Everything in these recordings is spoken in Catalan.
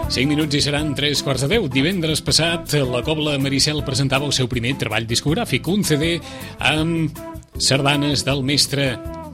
5 minuts i seran 3:15. Divendres passat, la Cobla Maricel presentava el seu primer treball discogràfic, un CD amb sardanes del mestre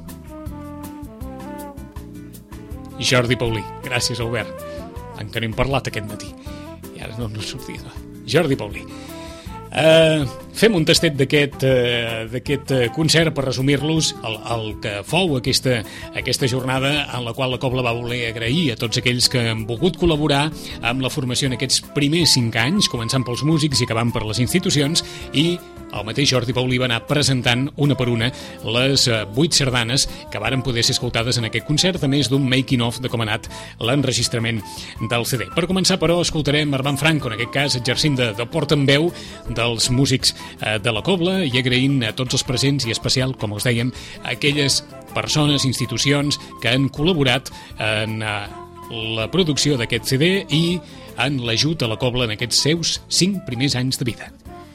Jordi Paulí. Gràcies, Albert. Encara no hem parlat aquest matí. I ara no sortia. Jordi Paulí. Fem un tastet d'aquest concert per resumir-los el que fou aquesta jornada en la qual la Cobla va voler agrair a tots aquells que han volgut col·laborar amb la formació en aquests primers 5 anys, començant pels músics i acabant per les institucions, i el mateix Jordi Paulí va anar presentant una per una les 8 sardanes que varen poder ser escoltades en aquest concert, a més d'un making-of de com ha anat l'enregistrament del CD. Per començar, però, escoltarem Armand Franco, en aquest cas exercint de portaveu dels músics de la Cobla, i agraint a tots els presents, i especial, com us dèiem, a aquelles persones, institucions que han col·laborat en la producció d'aquest CD i en l'ajut a la Cobla en aquests seus 5 primers anys de vida.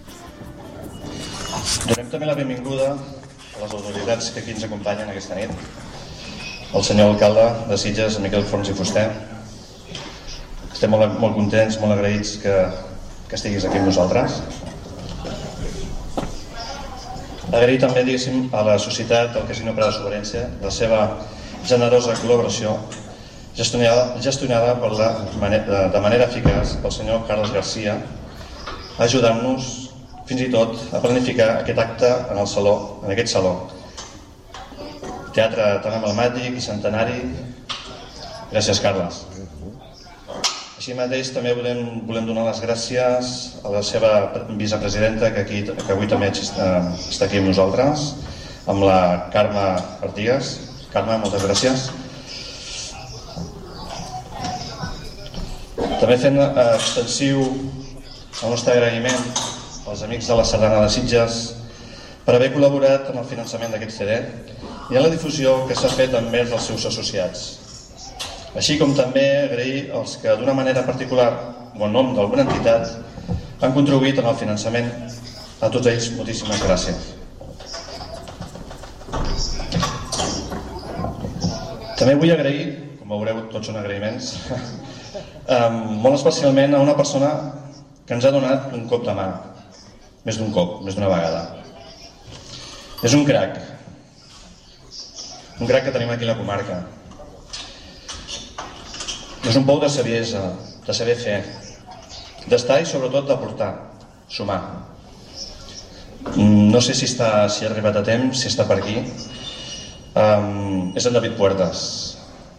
Donem també la benvinguda a les autoritats que aquí ens acompanyen aquesta nit. El senyor alcalde de Sitges, Miquel Forns i Fuster. Estem molt contents, molt agraïts que estiguis aquí amb nosaltres. Agrair també, diguéssim, a la societat, al Casino Prada Soberència, la seva generosa col·laboració, gestionada de manera eficaç pel senyor Carles Garcia, ajudant-nos fins i tot a planificar aquest acte en aquest saló. Teatre tan emblemàtic i centenari. Gràcies, Carles. Així mateix també volem donar les gràcies a la seva vicepresidenta, que avui també està aquí amb nosaltres, amb la Carme Artigas. Carme, moltes gràcies. També fent extensiu el nostre agraïment als amics de la Sardana de Sitges per haver col·laborat en el finançament d'aquest CD i en la difusió que s'ha fet envers dels seus associats. Així com també agrair els que d'una manera particular o en nom d'alguna entitat han contribuït en el finançament. A tots ells, moltíssimes gràcies. També vull agrair, com veureu, tots són agraïments, molt especialment a una persona que ens ha donat un cop de mà. Més d'un cop, més d'una vegada. És un crac que tenim aquí a la comarca. És un pou de saviesa, de saber fer, d'estar i sobretot d'aportar, sumar. No sé si ha arribat a temps, si està per aquí. És en David Puertas.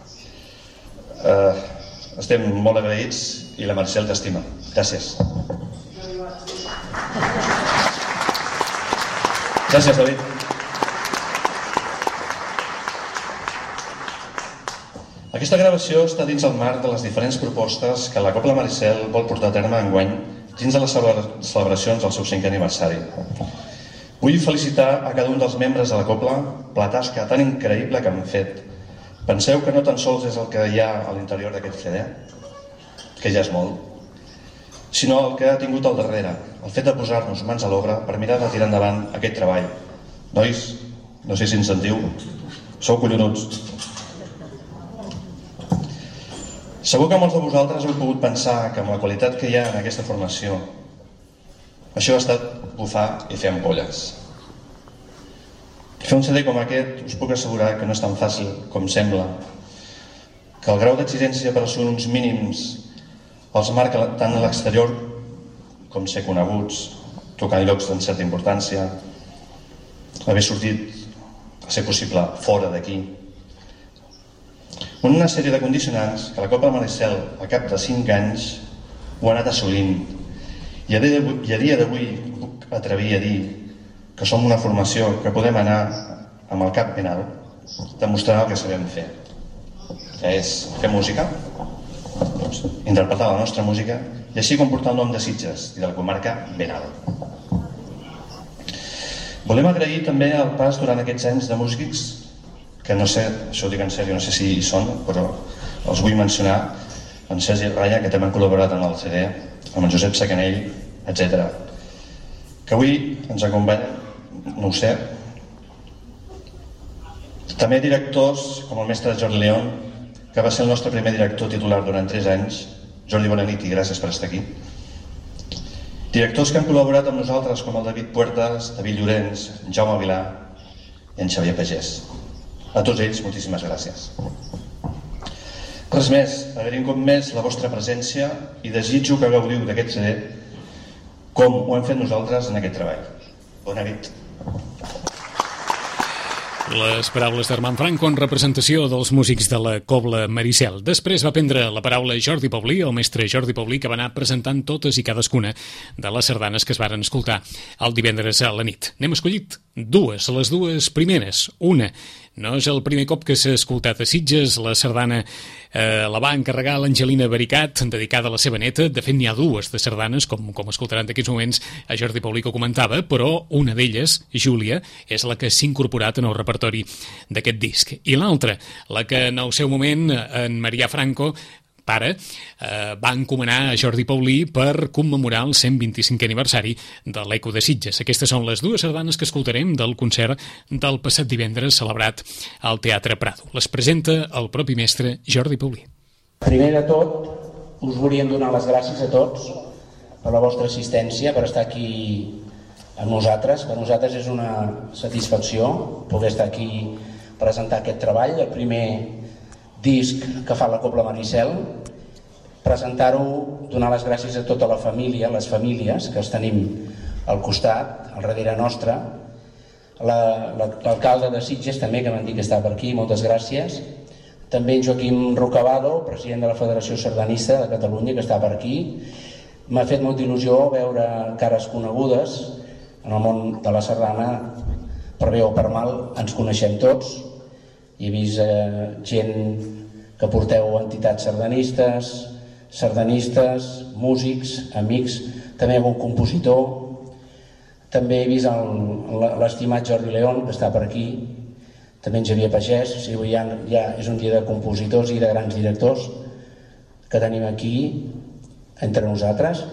Estem molt agraïts i la Maricel t'estima. Gràcies. Gràcies, David. Aquesta gravació està dins el marc de les diferents propostes que la Cobla Maricel vol portar a terme enguany dins de les celebracions del seu 5è aniversari. Vull felicitar a cada un dels membres de la Cobla per la tasca tan increïble que han fet. Penseu que no tan sols és el que hi ha a l'interior d'aquest CD, que ja és molt, sinó el que ha tingut al darrere, el fet de posar-nos mans a l'obra per mirar de tirar endavant aquest treball. Nois, no sé si ens sentiu, sou collonuts. Segur que molts de vosaltres heu pogut pensar que amb la qualitat que hi ha en aquesta formació, això ha estat bufar i fer ampolles. Fer un CD com aquest us puc assegurar que no és tan fàcil com sembla, que el grau d'exigència per assolir uns mínims els marca tant a l'exterior com ser coneguts, tocar en llocs de certa importància, haver sortit, a ser possible, fora d'aquí. Una sèrie de condicionants que la Cobla Maricel, al cap de 5 anys, ho ha anat assolint. I a dia d'avui puc atrevir a dir que som una formació que podem anar amb el cap ben alt, demostrant el que sabem fer, que és fer música, interpretar la nostra música i així com portar el nom de Sitges i de la comarca ben alt. Volem agrair també el pas durant aquests anys de músics que no sé, això ho dic en sèrio, no sé si hi són, però els vull mencionar, en Sergi Raya, que també han col·laborat en el CD, amb en Josep Sacanell, etc. Que avui ens acompanyen, no ho sé. També directors com el mestre Jordi León, que va ser el nostre primer director titular durant 3 anys, Jordi, bona nit i gràcies per estar aquí. Directors que han col·laborat amb nosaltres, com el David Puertas, David Llorenç, Jaume Vilà i en Xavier Pagès. A tots ells, moltíssimes gràcies. Res més, agraïm un cop més la vostra presència i desitjo que gaudiu d'aquest CD com ho hem fet nosaltres en aquest treball. Bona nit. Les paraules d'Armand Franco en representació dels músics de la Cobla Maricel. Després va prendre la paraula Jordi Paulí, el mestre Jordi Paulí, que va anar presentant totes i cadascuna de les sardanes que es varen escoltar el divendres a la nit. N'hem escollit dues, les dues primeres. Una, no és el primer cop que s'ha escoltat a Sitges, la sardana la va encarregar l'Angelina Baricat, dedicada a la seva neta. De fet, n'hi ha dues de sardanes, com escoltaran d'aquests moments a Jordi Paulí, que ho comentava, però una d'elles, Júlia, és la que s'ha incorporat en el repertori d'aquest disc. I l'altra, la que en el seu moment en Marià Franco, pare, va encomanar a Jordi Paulí per commemorar el 125è aniversari de l'Eco de Sitges. Aquestes són les dues sardanes que escoltarem del concert del passat divendres celebrat al Teatre Prado. Les presenta el propi mestre Jordi Paulí. Primer de tot, us volíem donar les gràcies a tots per la vostra assistència, per estar aquí amb nosaltres. Per nosaltres és una satisfacció poder estar aquí presentar aquest treball, el primer disc que fa la Cobla Maricel, presentar-ho, donar les gràcies a tota la família, les famílies que els tenim al costat, al darrere nostre, l'alcalde de Sitges també, que m'han dit que està per aquí, moltes gràcies, també en Joaquim Rocabado, president de la Federació Sardanista de Catalunya, que està per aquí. M'ha fet molta il·lusió veure cares conegudes en el món de la sardana, per bé o per mal, ens coneixem tots. He vist gent que porteu entitats sardanistes, músics, amics, també un compositor. També he vist l'estimat Jordi León, que està per aquí, també en Xavier Pagès. O sigui, ja és un dia de compositors i de grans directors que tenim aquí entre nosaltres.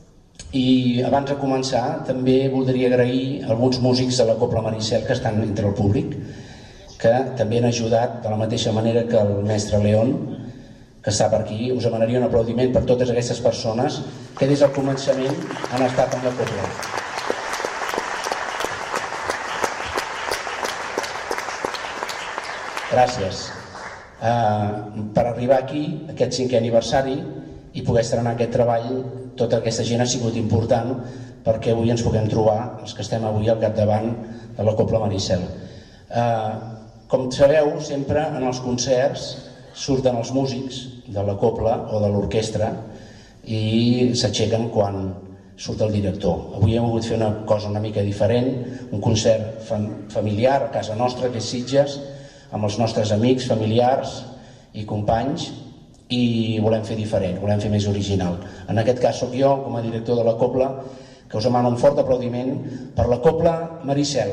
I abans de començar també voldria agrair alguns músics de la Cobla Maricel que estan entre el públic, que també han ajudat de la mateixa manera que el mestre León, que està per aquí. Us demanaria un aplaudiment per totes aquestes persones que des del començament han estat amb la Cobla. Gràcies. Per arribar aquí, aquest 5è aniversari, i poder estrenar aquest treball, tota aquesta gent ha sigut important perquè avui ens puguem trobar, els que estem avui al capdavant de la Cobla Maricel. Com sabeu, sempre en els concerts surten els músics de la cobla o de l'orquestra i s'aixequen quan surt el director. Avui hem volgut fer una cosa una mica diferent, un concert familiar a casa nostra, que és Sitges, amb els nostres amics, familiars i companys, i volem fer diferent, volem fer més original. En aquest cas sóc jo, com a director de la cobla, que us demano un fort aplaudiment per la Cobla Maricel.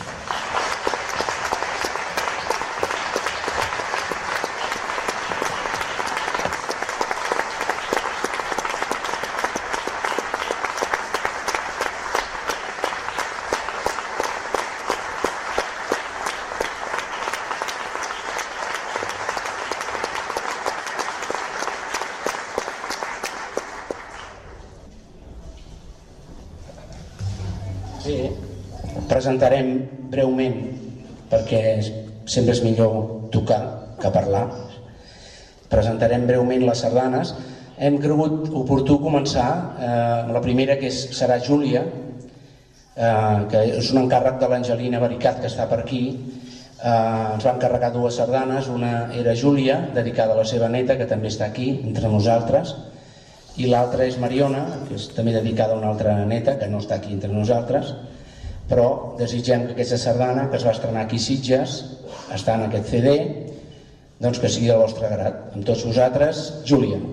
Presentarem breument, perquè sempre és millor tocar que parlar, presentarem breument les sardanes. Hem cregut oportú començar amb la primera, que serà Júlia, que és un encàrrec de l'Angelina Baricat, que està per aquí. Ens va encarregar dues sardanes, una era Júlia, dedicada a la seva neta, que també està aquí entre nosaltres, i l'altra és Mariona, que és també dedicada a una altra neta, que no està aquí entre nosaltres. Però desitgem que aquesta sardana, que es va estrenar aquí a Sitges, està en aquest CD, doncs que sigui del vostre grat. Amb tots vosaltres, Júlia.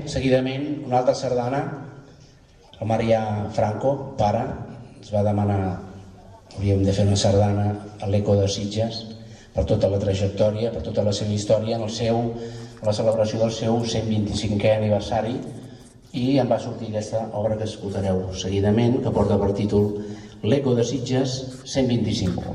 seguidament, una altra sardana. El Marià Franco, pare, ens va demanar hauríem de fer una sardana a l'Eco de Sitges per tota la trajectòria, per tota la seva història, en la celebració del seu 125è aniversari, i em va sortir aquesta obra que escoltareu seguidament, que porta per títol L'Eco de Sitges 125.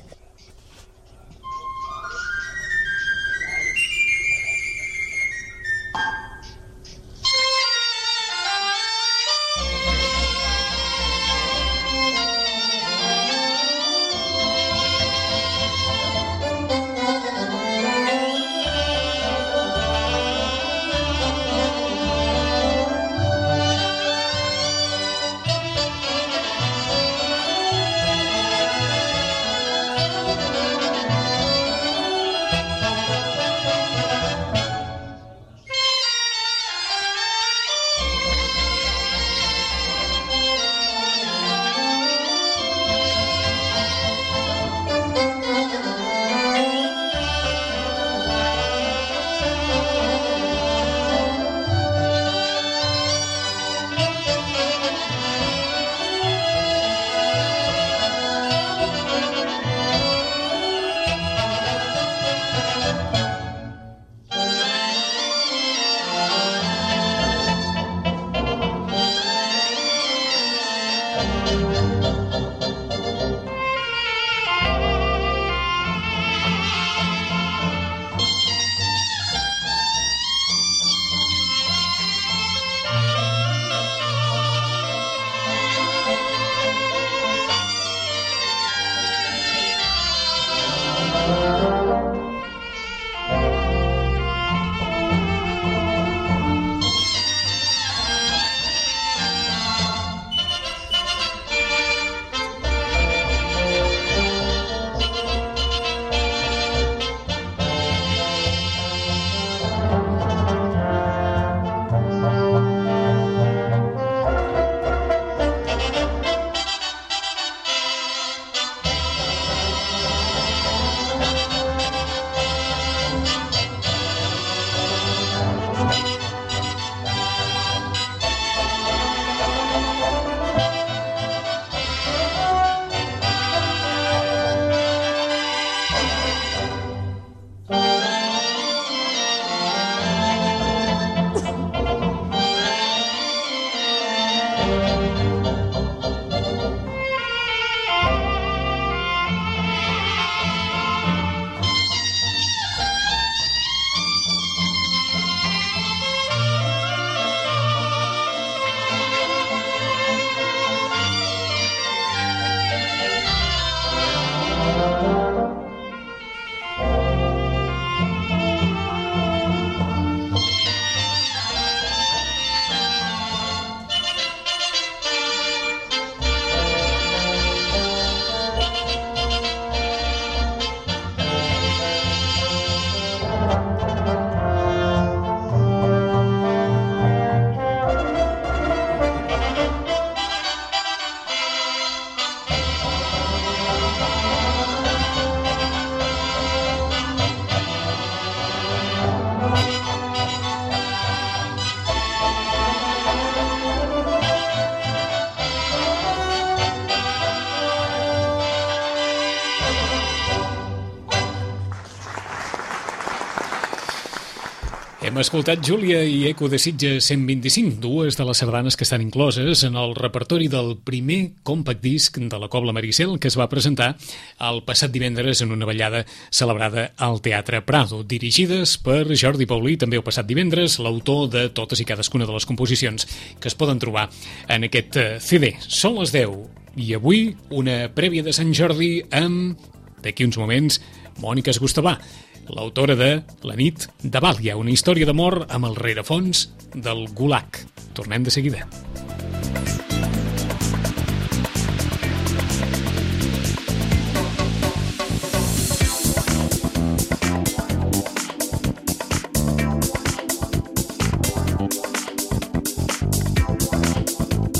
Hem escoltat Júlia i Eco de Sitges 125, dues de les sardanes que estan incloses en el repertori del primer compact disc de la Cobla Maricel, que es va presentar el passat divendres en una ballada celebrada al Teatre Prado, dirigides per Jordi Paulí, també el passat divendres, l'autor de totes i cadascuna de les composicions que es poden trobar en aquest CD. Són les 10 i avui una prèvia de Sant Jordi amb, d'aquí uns moments, Mònica Gustavà, l'autora de La nit de Vàlia, una història d'amor amb el rerefons del Gulag. Tornem de seguida.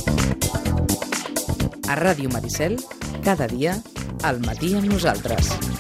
A Ràdio Maricel, cada dia, al matí amb nosaltres.